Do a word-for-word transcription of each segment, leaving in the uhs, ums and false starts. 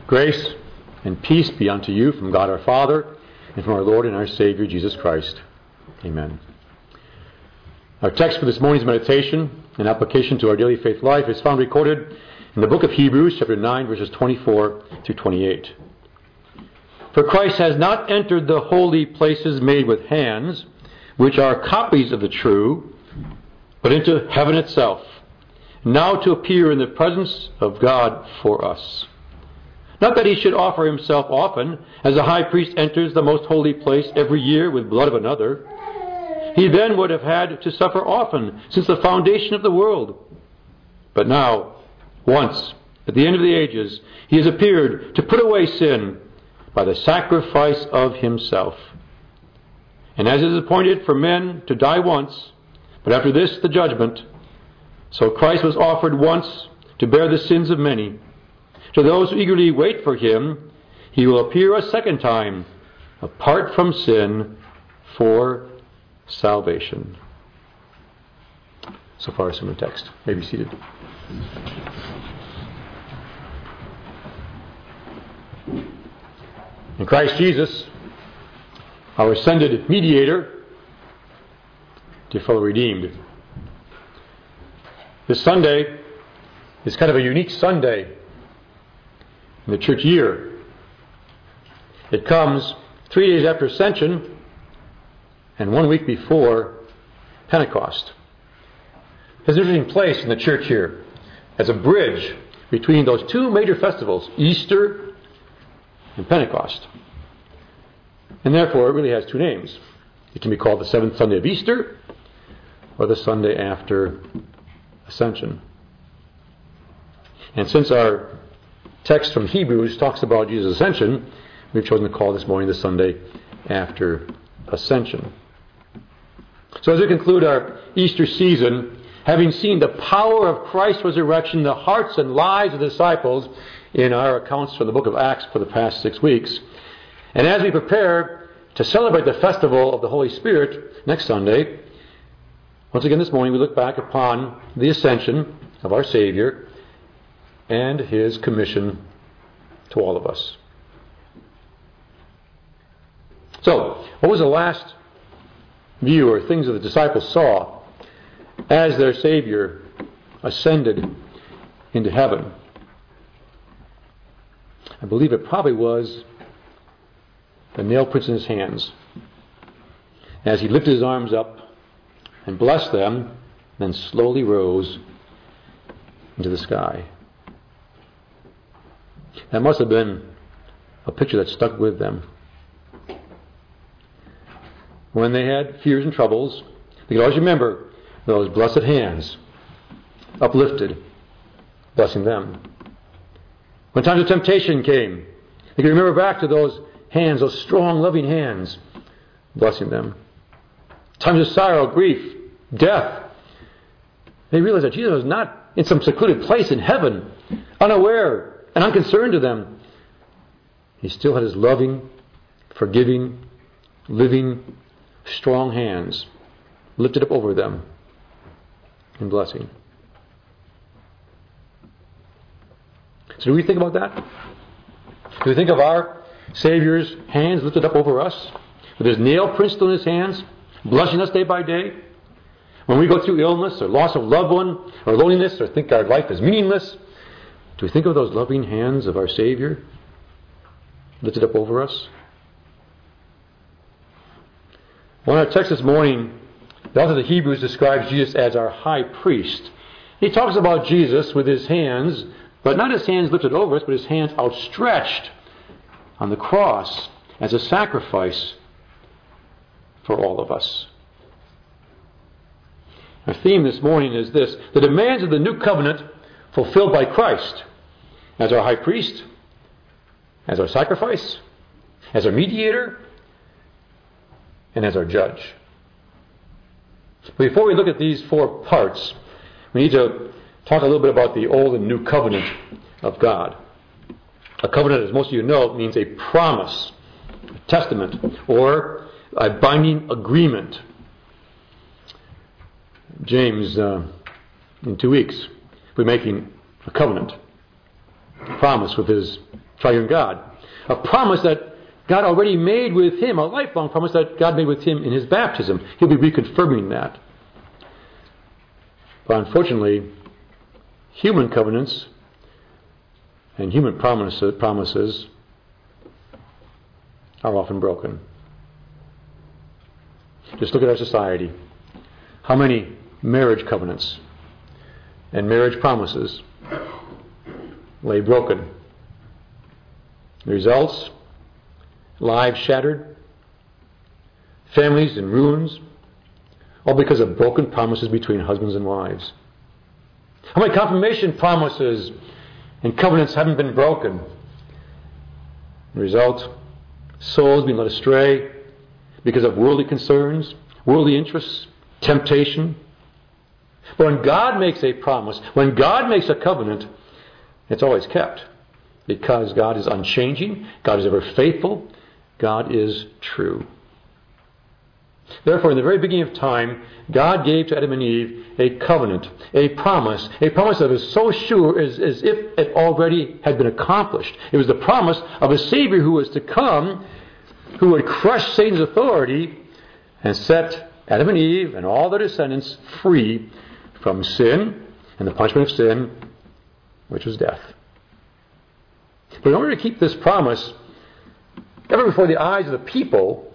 Grace and peace be unto you from God our Father and from our Lord and our Savior Jesus Christ. Amen. Our text for this morning's meditation and application to our daily faith life is found recorded in the book of Hebrews, chapter nine, verses twenty-four through twenty-eight. For Christ has not entered the holy places made with hands, which are copies of the true, but into heaven itself, now to appear in the presence of God for us. Not that he should offer himself often, as a high priest enters the most holy place every year with blood of another. He then would have had to suffer often since the foundation of the world. But now, once, at the end of the ages, he has appeared to put away sin by the sacrifice of himself. And as it is appointed for men to die once, but after this the judgment, so Christ was offered once to bear the sins of many. To those who eagerly wait for him, he will appear a second time, apart from sin, for salvation. So far, some of the text. You may be seated. In Christ Jesus, our ascended mediator, dear fellow redeemed, this Sunday is kind of a unique Sunday in the church year. It comes three days after Ascension and one week before Pentecost. There's an interesting place in the church here as a bridge between those two major festivals, Easter and Pentecost. And therefore it really has two names. It can be called the seventh Sunday of Easter or the Sunday after Ascension. And since our text from Hebrews talks about Jesus' ascension, we've chosen to call this morning the Sunday after Ascension. So as we conclude our Easter season, having seen the power of Christ's resurrection in the hearts and lives of the disciples in our accounts from the book of Acts for the past six weeks, and as we prepare to celebrate the festival of the Holy Spirit next Sunday, once again this morning we look back upon the ascension of our Savior and his commission to all of us. So, what was the last view or things that the disciples saw as their Savior ascended into heaven? I believe it probably was the nail prints in his hands as he lifted his arms up and blessed them, then slowly rose into the sky. That must have been a picture that stuck with them. When they had fears and troubles, they could always remember those blessed hands uplifted, blessing them. When times of temptation came, they could remember back to those hands, those strong, loving hands, blessing them. Times of sorrow, grief, death, they realized that Jesus was not in some secluded place in heaven, unaware and unconcerned to them. He still had his loving, forgiving, living, strong hands lifted up over them in blessing. So do we think about that? Do we think of our Savior's hands lifted up over us, with his nail prints still in his hands, blessing us day by day? When we go through illness or loss of a loved one or loneliness or think our life is meaningless, do we think of those loving hands of our Savior lifted up over us? Well, in our text this morning, the author of the Hebrews describes Jesus as our high priest. He talks about Jesus with his hands, but not his hands lifted over us, but his hands outstretched on the cross as a sacrifice for all of us. Our theme this morning is this: the demands of the new covenant fulfilled by Christ as our high priest, as our sacrifice, as our mediator, and as our judge. But before we look at these four parts, we need to talk a little bit about the old and new covenant of God. A covenant, as most of you know, means a promise, a testament, or a binding agreement. James, uh, in two weeks, we're making a covenant, a promise with his triune God. A promise that God already made with him, a lifelong promise that God made with him in his baptism. He'll be reconfirming that. But unfortunately, human covenants and human promises, promises are often broken. Just look at our society. How many marriage covenants and marriage promises lay broken? The results: lives shattered, families in ruins, all because of broken promises between husbands and wives. How many confirmation promises and covenants haven't been broken? The result: souls being led astray because of worldly concerns, worldly interests, temptation. But when God makes a promise, when God makes a covenant, it's always kept. Because God is unchanging, God is ever faithful, God is true. Therefore, in the very beginning of time, God gave to Adam and Eve a covenant, a promise, a promise that was so sure as, as if it already had been accomplished. It was the promise of a Savior who was to come, who would crush Satan's authority and set Adam and Eve and all their descendants free from sin and the punishment of sin, which was death. But in order to keep this promise ever before the eyes of the people,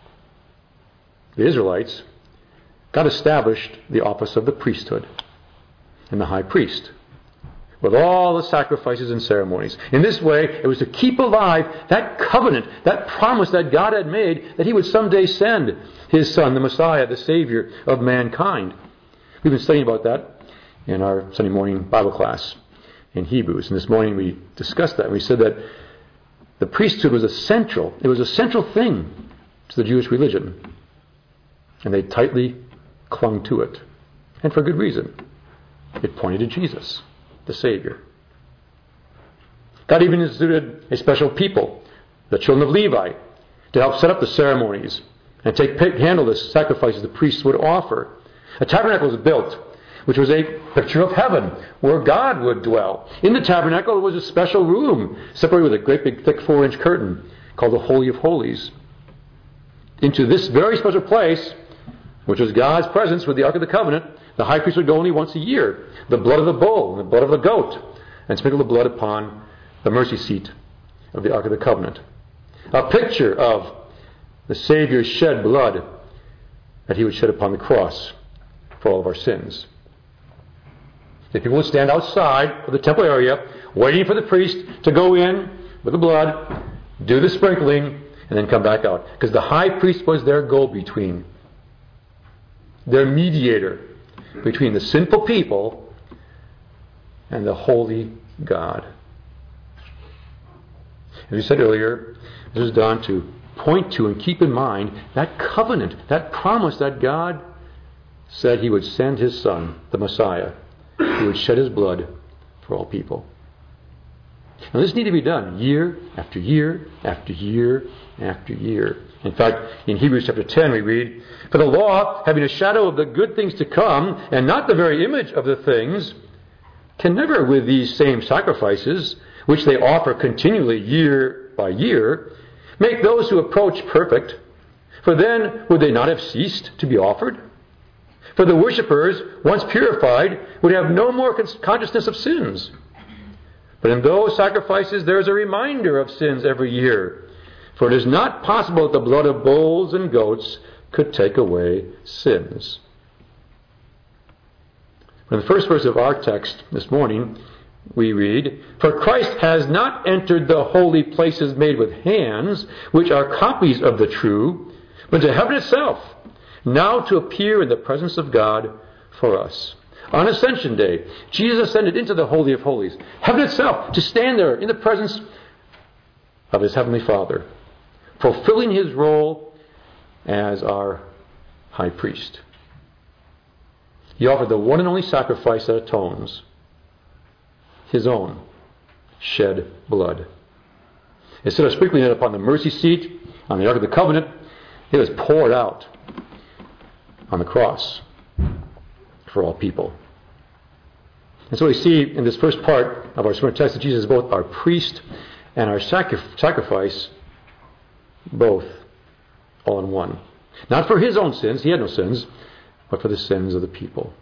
the Israelites, God established the office of the priesthood and the high priest with all the sacrifices and ceremonies. In this way, it was to keep alive that covenant, that promise that God had made that he would someday send his Son, the Messiah, the Savior of mankind. We've been studying about that in our Sunday morning Bible class in Hebrews. And this morning we discussed that. We said that the priesthood was essential. It was a central thing to the Jewish religion. And they tightly clung to it. And for good reason. It pointed to Jesus, the Savior. God even instituted a special people, the children of Levi, to help set up the ceremonies and take handle the sacrifices the priests would offer. A tabernacle was built, which was a picture of heaven, where God would dwell. In the tabernacle was a special room, separated with a great big thick four-inch curtain, called the Holy of Holies. Into this very special place, which was God's presence with the Ark of the Covenant, the high priest would go only once a year. The blood of the bull and the blood of the goat, and sprinkle the blood upon the mercy seat of the Ark of the Covenant. A picture of the Savior's shed blood that he would shed upon the cross for all of our sins. The people would stand outside of the temple area, waiting for the priest to go in with the blood, do the sprinkling, and then come back out. Because the high priest was their go-between, their mediator between the sinful people and the holy God. As we said earlier, this is done to point to and keep in mind that covenant, that promise that God said he would send his Son, the Messiah, who would shed his blood for all people. Now this needed to be done year after year after year after year. In fact, in Hebrews chapter ten we read, "For the law, having a shadow of the good things to come, and not the very image of the things, can never with these same sacrifices, which they offer continually year by year, make those who approach perfect. For then would they not have ceased to be offered? For the worshippers, once purified, would have no more consciousness of sins. But in those sacrifices there is a reminder of sins every year. For it is not possible that the blood of bulls and goats could take away sins." In the first verse of our text this morning, we read, "For Christ has not entered the holy places made with hands, which are copies of the true, but to heaven itself, now to appear in the presence of God for us." On Ascension Day, Jesus ascended into the Holy of Holies, heaven itself, to stand there in the presence of his heavenly Father, fulfilling his role as our high priest. He offered the one and only sacrifice that atones, his own shed blood. Instead of sprinkling it upon the mercy seat on the Ark of the Covenant, it was poured out on the cross for all people. And so we see in this first part of our sermon text that Jesus is both our priest and our sacri- sacrifice, both, all in one. Not for his own sins, he had no sins, but for the sins of the people.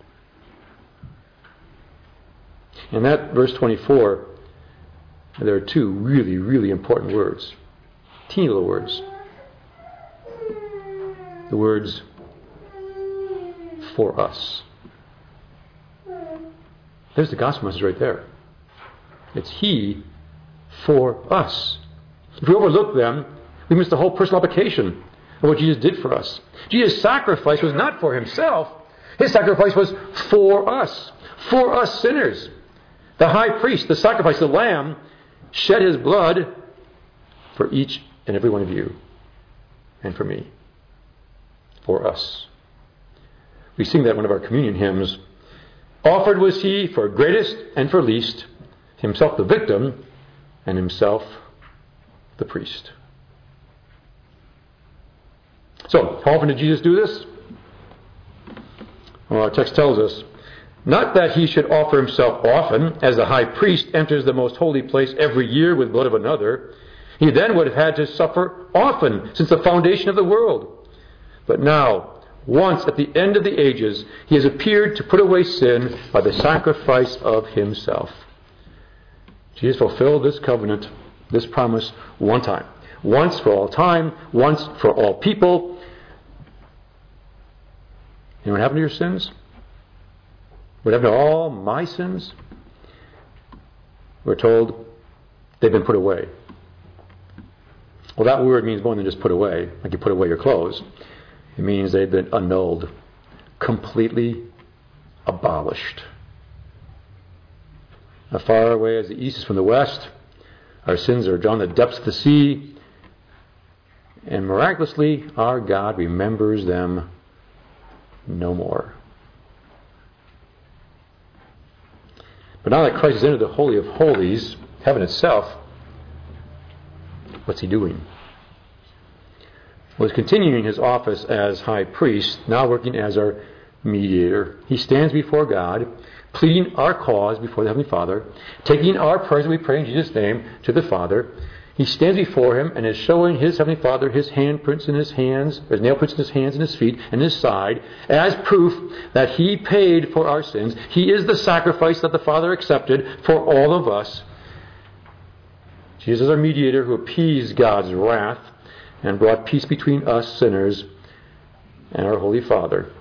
In that verse twenty-four, there are two really, really important words. Teeny little words. The words, for us. There's the gospel message right there. It's he for us. If we overlook them, we miss the whole personal application of what Jesus did for us. Jesus' sacrifice was not for himself. His sacrifice was for us. For us sinners. The high priest, the sacrifice, the lamb, shed his blood for each and every one of you. And for me. For us. We sing that in one of our communion hymns. Offered was he for greatest and for least, himself the victim, and himself the priest. So, how often did Jesus do this? Well, our text tells us, not that he should offer himself often, as the high priest enters the most holy place every year with blood of another. He then would have had to suffer often since the foundation of the world. But now, once at the end of the ages, he has appeared to put away sin by the sacrifice of himself. Jesus fulfilled this covenant, this promise, one time. Once for all time, once for all people. And what happened to your sins? What happened to all my sins? We're told they've been put away. Well, that word means more than just put away, like you put away your clothes. It means they've been annulled, completely abolished. As far away as the east is from the west, our sins are drawn to the depths of the sea, and miraculously, our God remembers them no more. But now that Christ has entered the Holy of Holies, heaven itself, what's he doing? Well, he's continuing his office as high priest, now working as our mediator. He stands before God, pleading our cause before the Heavenly Father, taking our prayers that we pray in Jesus' name to the Father. He stands before him and is showing his Heavenly Father his handprints in his hands, his nail prints in his hands and his feet and his side, as proof that he paid for our sins. He is the sacrifice that the Father accepted for all of us. Jesus is our mediator who appeased God's wrath and brought peace between us sinners and our Holy Father.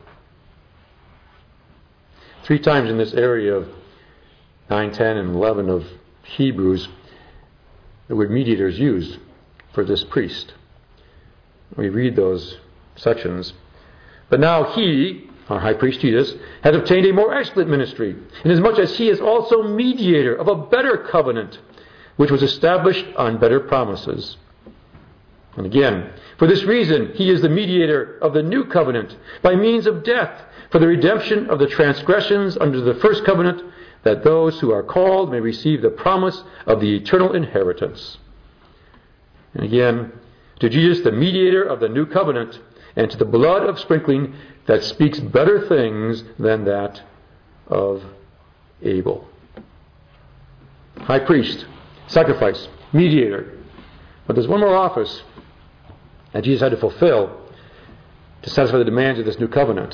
Three times in this area of nine, ten, and eleven of Hebrews, the word mediator is used for this priest. We read those sections. But now he, our high priest Jesus, has obtained a more excellent ministry, inasmuch as he is also mediator of a better covenant, which was established on better promises. And again, for this reason, he is the mediator of the new covenant by means of death for the redemption of the transgressions under the first covenant, that those who are called may receive the promise of the eternal inheritance. And again, to Jesus, the mediator of the new covenant, and to the blood of sprinkling that speaks better things than that of Abel. High priest, sacrifice, mediator. But there's one more office that Jesus had to fulfill to satisfy the demands of this new covenant.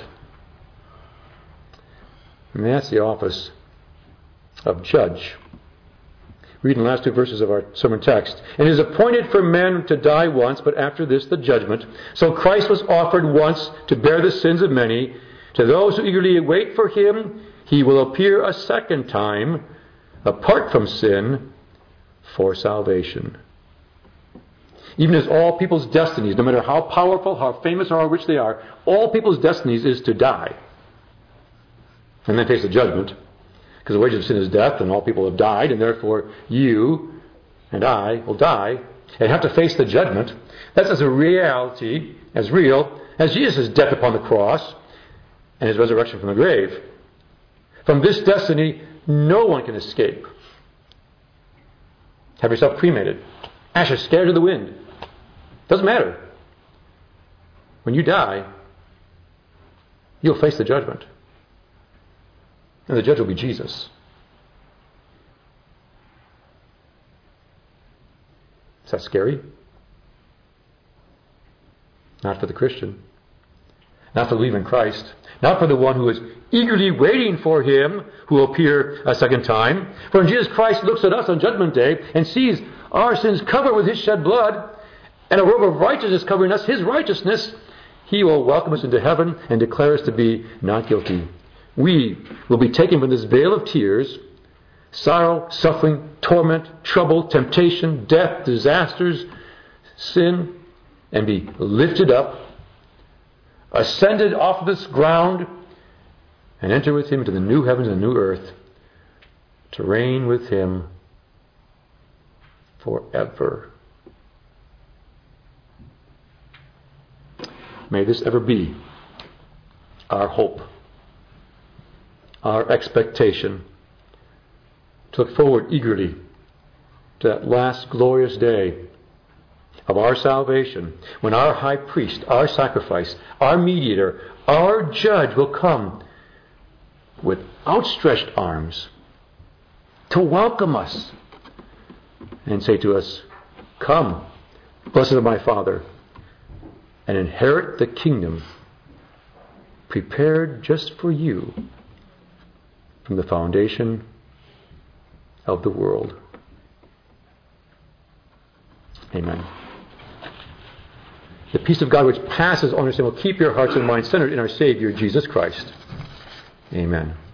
And that's the office of judge. Read in the last two verses of our sermon text. And it is appointed for men to die once, but after this the judgment. So Christ was offered once to bear the sins of many. To those who eagerly wait for him, he will appear a second time, apart from sin, for salvation. Even as all people's destinies, no matter how powerful, how famous, or how rich they are, all people's destinies is to die. And then face the judgment. Because the wages of sin is death, and all people have died, and therefore you and I will die and have to face the judgment. That's as a reality, as real, as Jesus' death upon the cross and his resurrection from the grave. From this destiny, no one can escape. Have yourself cremated. Ashes scattered to the wind. Doesn't matter. When you die, you'll face the judgment. And the judge will be Jesus. Is that scary? Not for the Christian. Not for the believer in Christ. Not for the one who is eagerly waiting for Him who will appear a second time. For when Jesus Christ looks at us on Judgment Day and sees our sins covered with His shed blood and a robe of righteousness covering us, His righteousness, He will welcome us into heaven and declare us to be not guilty. We will be taken from this veil of tears, sorrow, suffering, torment, trouble, temptation, death, disasters, sin, and be lifted up, ascended off of this ground, and enter with Him into the new heavens and the new earth to reign with Him forever. May this ever be our hope, our expectation, to look forward eagerly to that last glorious day of our salvation, when our high priest, our sacrifice, our mediator, our judge will come with outstretched arms to welcome us and say to us, "Come, blessed of my Father, and inherit the kingdom prepared just for you from the foundation of the world." Amen. The peace of God which passes all understanding will keep your hearts and minds centered in our Savior, Jesus Christ. Amen.